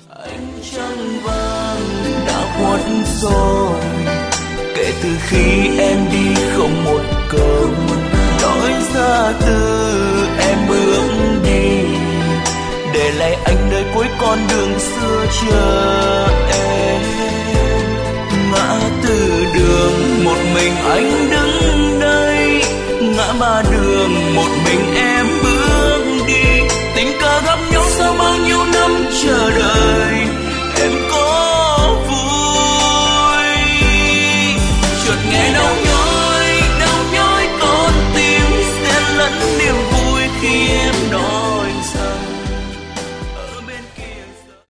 Ánh trăng vàng đã khuất rồi, kể từ khi em đi không một câu nói ra từ em bước đi, để lại anh nơi cuối con đường xưa chờ em. Ngã tư đường một mình anh đứng đây, ngã ba đường một mình em bước đi, tình cờ gặp nhau sau bao nhiêu năm chờ đợi.